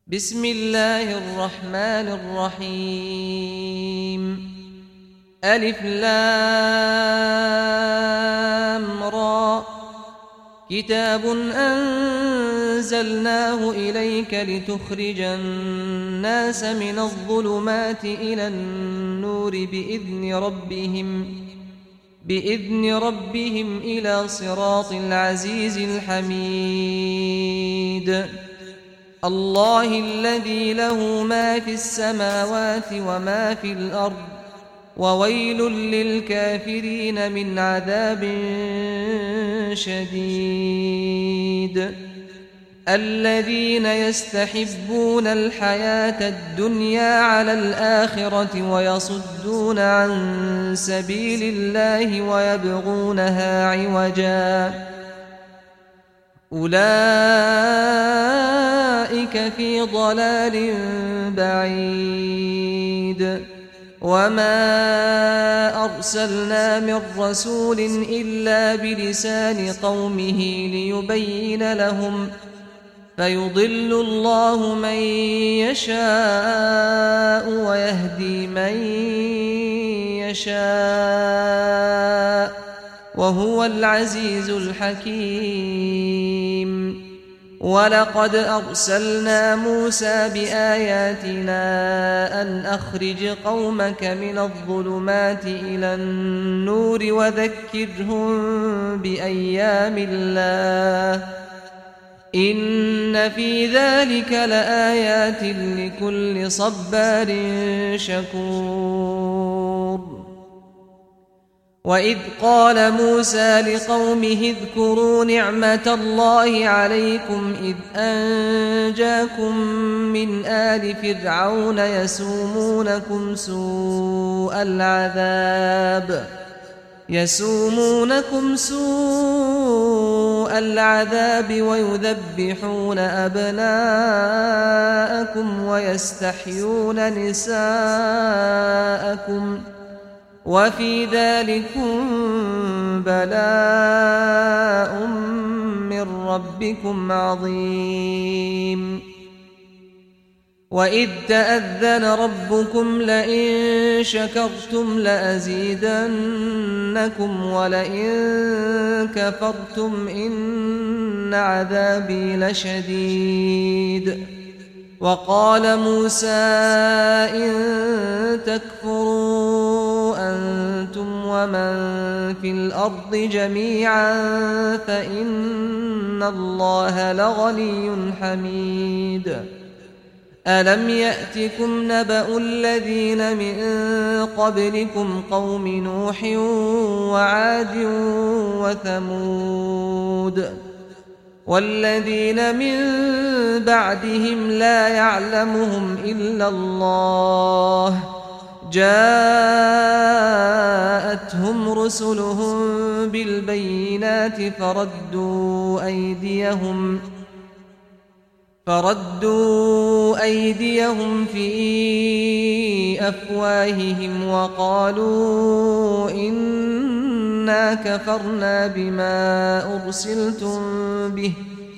بسم الله الرحمن الرحيم. ألف لام را. كتاب أنزلناه إليك لتخرج الناس من الظلمات إلى النور بإذن ربهم إلى صراط العزيز الحميد. الله الذي له ما في السماوات وما في الأرض وويل للكافرين من عذاب شديد. الذين يستحبون الحياة الدنيا على الآخرة ويصدون عن سبيل الله ويبغونها عوجا أولئك في ضلال بعيد. وما أرسلنا من رسول إلا بلسان قومه ليبين لهم فيضل الله من يشاء ويهدي من يشاء وهو العزيز الحكيم. ولقد أرسلنا موسى بآياتنا أن أخرج قومك من الظلمات إلى النور وذكرهم بأيام الله إن في ذلك لآيات لكل صبار شكور. وإذ قال موسى لقومه اذكروا نعمة الله عليكم إذ أنجاكم من آل فرعون يسومونكم سوء العذاب ويذبحون أبناءكم ويستحيون نساءكم وفي ذلكم بلاء من ربكم عظيم. وإذ تأذن ربكم لئن شكرتم لأزيدنكم ولئن كفرتم إن عذابي لشديد. وقال موسى إن تكفروا أنتم ومن في الأرض جميعا فإن الله لغني حميد. ألم يأتكم نبأ الذين من قبلكم قوم نوح وعاد وثمود والذين من بعدهم لا يعلمهم إلا الله جاءتهم رسلهم بالبينات فردوا أيديهم في أفواههم وقالوا إنا كفرنا بما أرسلتم به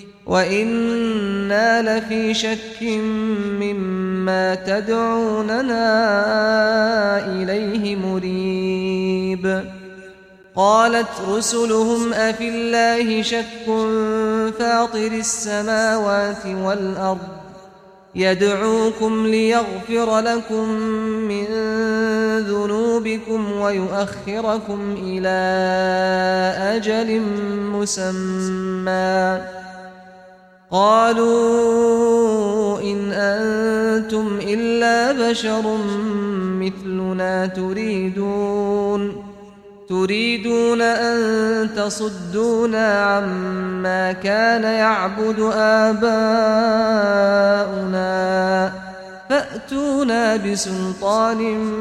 وإنا لفي شك مما تدعوننا إليه مريب. قالت رسلهم أفي الله شك فاطر السماوات والأرض يدعوكم ليغفر لكم من ذنوبكم ويؤخركم إلى أجل مسمى قالوا إن أنتم إلا بشر مثلنا تريدون أن تصدونا عما كان يعبد آباؤنا فأتونا بسلطان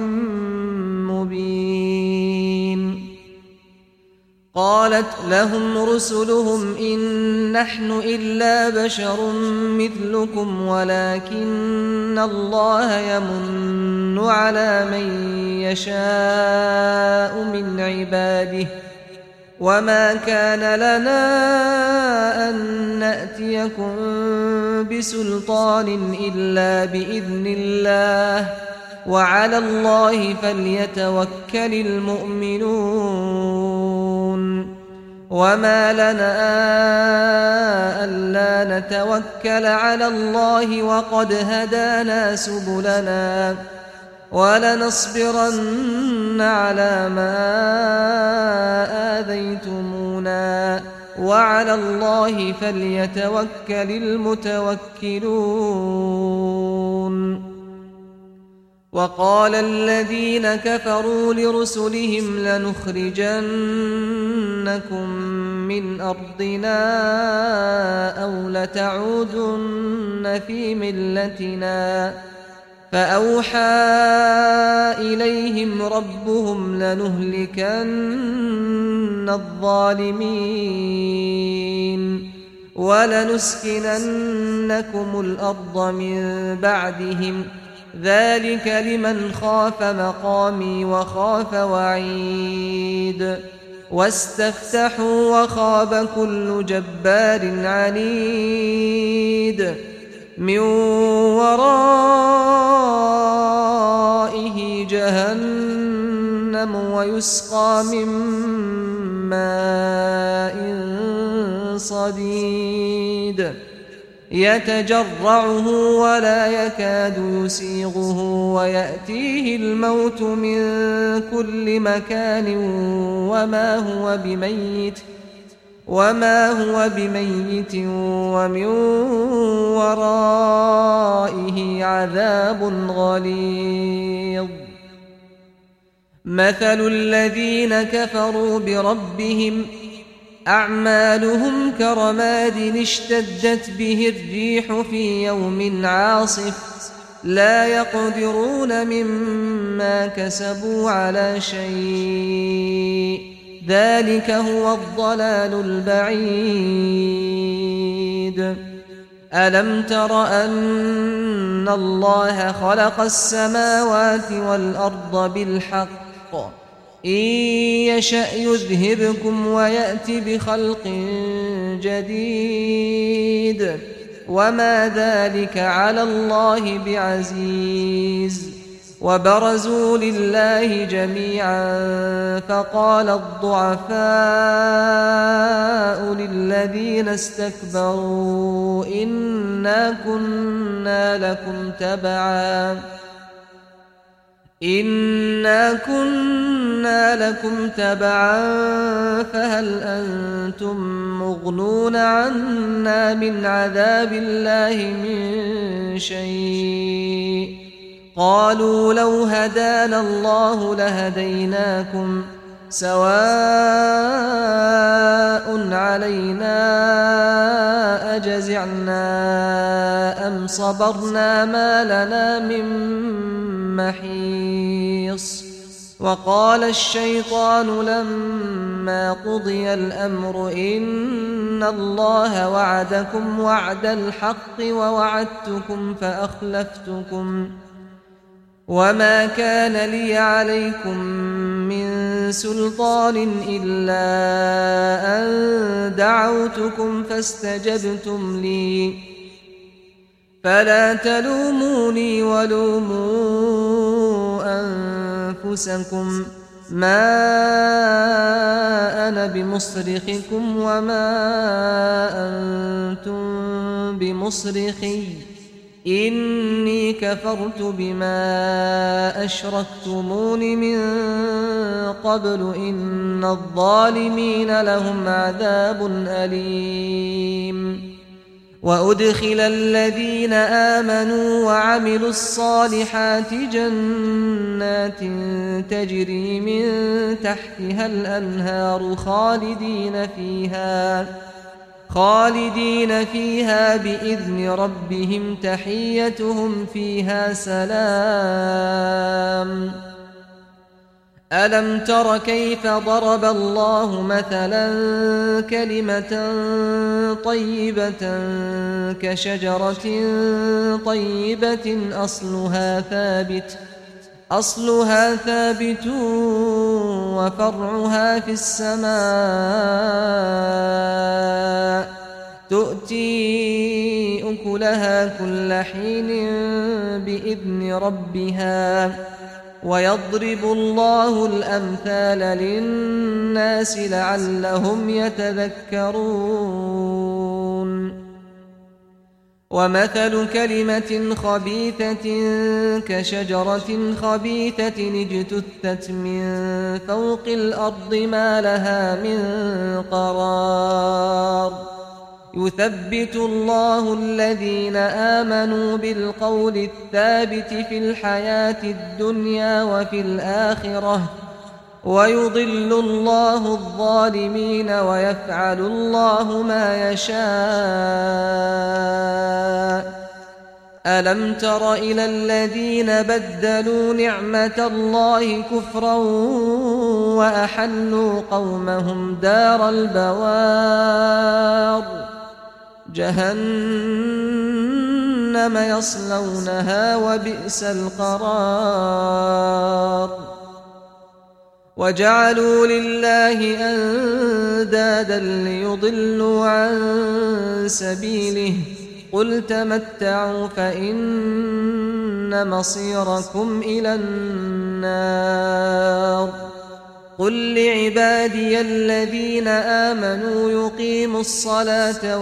مبين. قالت لهم رسلهم إن نحن إلا بشر مثلكم ولكن الله يمن على من يشاء من عباده وما كان لنا أن نأتيكم بسلطان إلا بإذن الله وعلى الله فليتوكل المؤمنون وما لنا ألا نتوكل على الله وقد هدانا سبلنا ولنصبرن على ما آذيتمونا وعلى الله فليتوكل المتوكلون وقال الذين كفروا لرسلهم لنخرجنكم من أرضنا أو لتعودن في ملتنا فأوحى إليهم ربهم لنهلكن الظالمين ولنسكننكم الأرض من بعدهم ذلك لمن خاف مقامي وخاف وعيد واستفتحوا وخاب كل جبار عنيد من ورائه جهنم ويسقى من ماء صديد يتجرعه ولا يكاد يسيغه ويأتيه الموت من كل مكان وما هو بميت ومن ورائه عذاب غليظ مثل الذين كفروا بربهم أعمالهم كرماد اشتدت به الريح في يوم عاصف لا يقدرون مما كسبوا على شيء ذلك هو الضلال البعيد ألم تر أن الله خلق السماوات والأرض بالحق إن يشأ يذهبكم ويأت بخلق جديد وما ذلك على الله بعزيز وبرزوا لله جميعا فقال الضعفاء للذين استكبروا إنا كنا لكم تبعا فهل أنتم مغنون عنا من عذاب الله من شيء قالوا لو هدانا الله لهديناكم سواء علينا أجزعنا أم صبرنا ما لنا من محيص وقال الشيطان لما قضي الأمر إن الله وعدكم وعد الحق ووعدتكم فأخلفتكم وما كان لي عليكم من سلطان إلا أن دعوتكم فاستجبتم لي فلا تلوموني ولوموا أنفسكم ما أنا بمصرخكم وما أنتم بمصرخي إني كفرت بما أشركتمون من قبل إن الظالمين لهم عذاب أليم وأدخل الذين آمنوا وعملوا الصالحات جنات تجري من تحتها الأنهار خالدين فيها بإذن ربهم تحيتهم فيها سلام ألم تر كيف ضرب الله مثلا كلمة طيبة كشجرة طيبة أصلها ثابت وفرعها في السماء تؤتي أكلها كل حين بإذن ربها ويضرب الله الأمثال للناس لعلهم يتذكرون ومثل كلمة خبيثة كشجرة خبيثة اجتثت من فوق الأرض ما لها من قرار يثبت الله الذين آمنوا بالقول الثابت في الحياة الدنيا وفي الآخرة ويضل الله الظالمين ويفعل الله ما يشاء ألم تر إلى الذين بدلوا نعمة الله كفرا وأحلوا قومهم دار البوار جهنم يصلونها وبئس القرار وجعلوا لله أندادا ليضلوا عن سبيله قل تمتعوا فإن مصيركم إلى النار قل لعبادي الذين آمنوا يقيموا الصلاة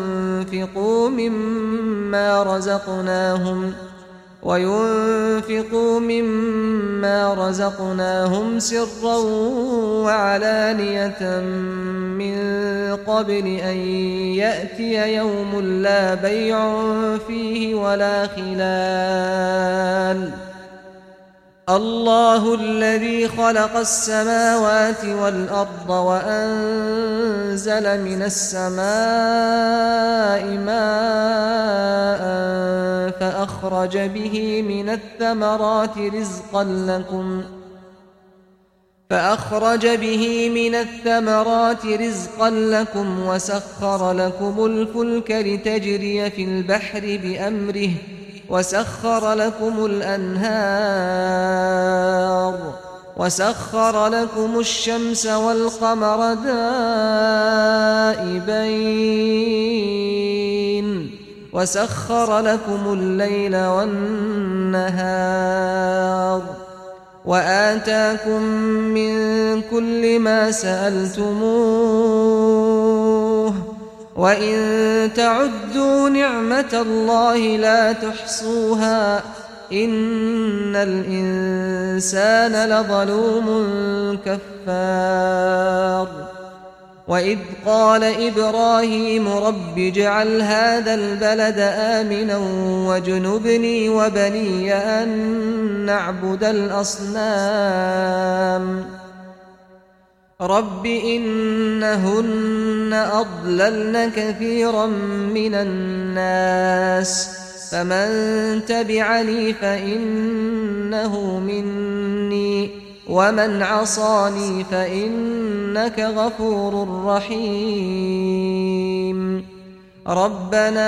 وينفقوا مما رزقناهم سرا وعلانية من قبل أن يأتي يوم لا بيع فيه ولا خلال الله الذي خلق السماوات والأرض وأنزل من السماء ماء فأخرج به من الثمرات رزقا لكم وسخر لكم الفلك لتجري في البحر بأمره وسخر لكم الأنهار وسخر لكم الشمس والقمر دائبين وسخر لكم الليل والنهار وآتاكم من كل ما سألتموه وإن تعدوا نعمة الله لا تحصوها إن الإنسان لظلوم كفار وإذ قال إبراهيم رب اجعل هذا البلد آمنا واجنبني وبني أن نعبد الأصنام رب إنهن أضللن كثيرا من الناس فمن تبعني فإنه مني ومن عصاني فإنك غفور رحيم ربنا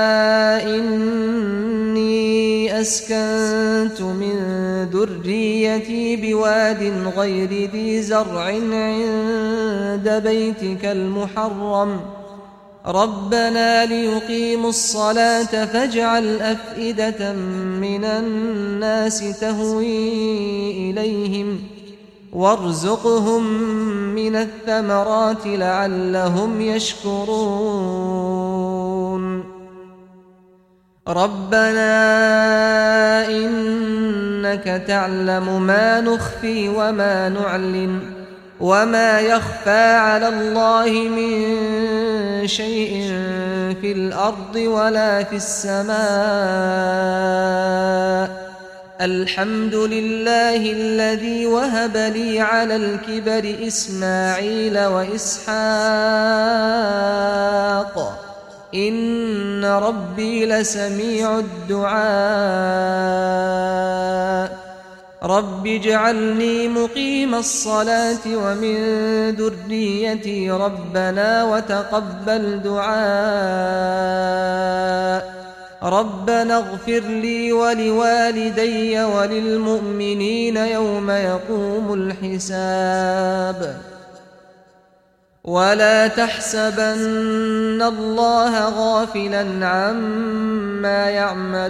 إني أسكنت من ذريتي بواد غير ذي زرع عند بيتك المحرم ربنا ليقيموا الصلاة فاجعل أفئدة من الناس تهوي إليهم وارزقهم من الثمرات لعلهم يشكرون ربنا إنك تعلم ما نخفي وما نعلن وما يخفى على الله من شيء في الأرض ولا في السماء الحمد لله الذي وهب لي على الكبر إسماعيل وإسحاق إن ربي لسميع الدعاء رب اجعلني مقيم الصلاة ومن ذريتي ربنا وتقبل دعاء ربنا اغفر لي ولوالدي وللمؤمنين يوم يقوم الحساب ولا تحسبن الله غافلا عما يعمل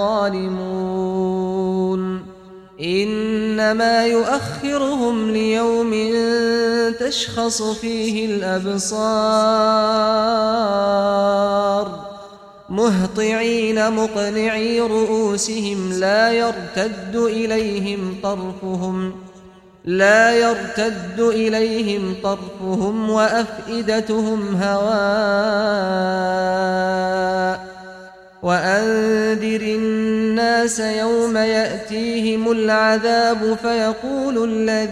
الظالمون إنما يؤخرهم ليوم تشخص فيه الأبصار مهطعين مقنعي رؤوسهم لا يرتد إليهم طرفهم وأفئدتهم هواء وأنذر الناس يوم يأتيهم العذاب فيقول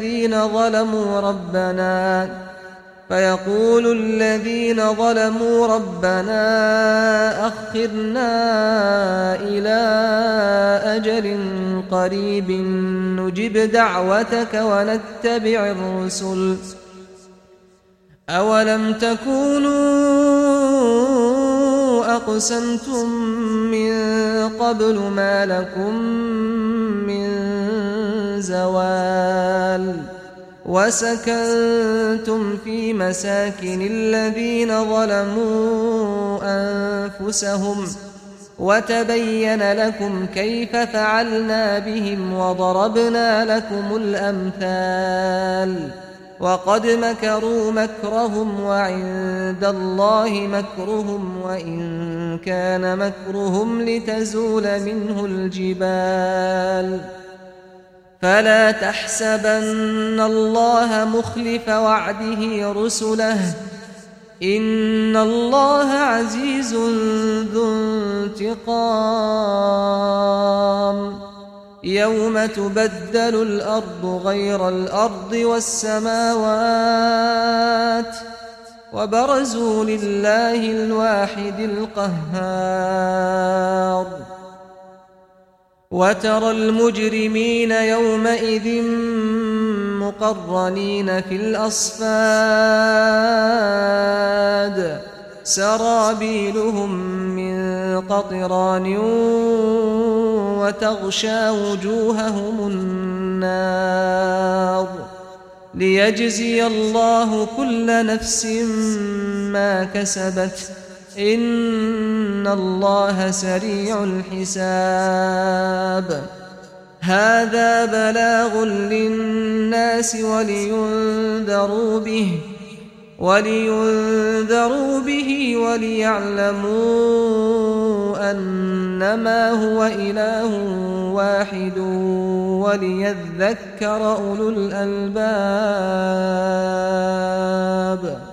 الذين ظلموا ربنا أخرنا إلى أجل قريب نجب دعوتك ونتبع الرسل أولم تكونوا أقسمتم من قبل ما لكم من زوال وسكنتم في مساكن الذين ظلموا أنفسهم وتبين لكم كيف فعلنا بهم وضربنا لكم الأمثال وقد مكروا مكرهم وعند الله مكرهم وإن كان مكرهم لتزول منه الجبال فلا تحسبن الله مخلف وعده رسله إن الله عزيز ذو انتقام يوم تبدل الأرض غير الأرض والسماوات وبرزوا لله الواحد القهار وترى المجرمين يومئذ مقرنين في الأصفاد سرابيلهم من قطران وتغشى وجوههم النار ليجزي الله كل نفس ما كسبت إن الله سريع الحساب هذا بلاغ للناس ولينذروا به وليعلموا أنما هو إله واحد وليذكر أولو الألباب